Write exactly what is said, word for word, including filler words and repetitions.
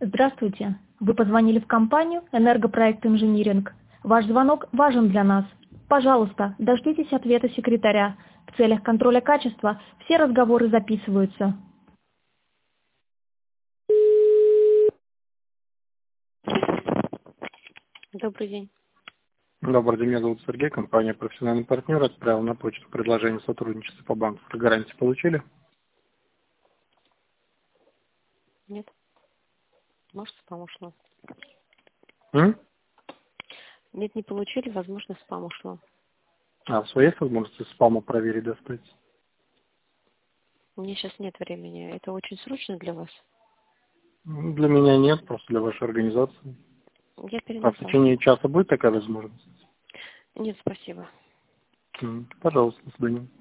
Здравствуйте. Вы позвонили в компанию «Энергопроект Инжиниринг». Ваш звонок важен для нас. Пожалуйста, дождитесь ответа секретаря. В целях контроля качества все разговоры записываются. Добрый день. Добрый день, меня зовут Сергей, компания «Профессиональный партнер» отправила на почту предложение сотрудничества по банковской гарантии. Получили? Нет. Может, спам ушло. М? Нет, не получили, возможно, спам ушло. А, в своей возможности спаму проверить достать? У меня сейчас нет времени. Это очень срочно для вас? Ну, Для меня нет, просто для вашей организации. Я А в передам вам. течение часа будет такая возможность? Нет, спасибо. М, Пожалуйста, до свидания.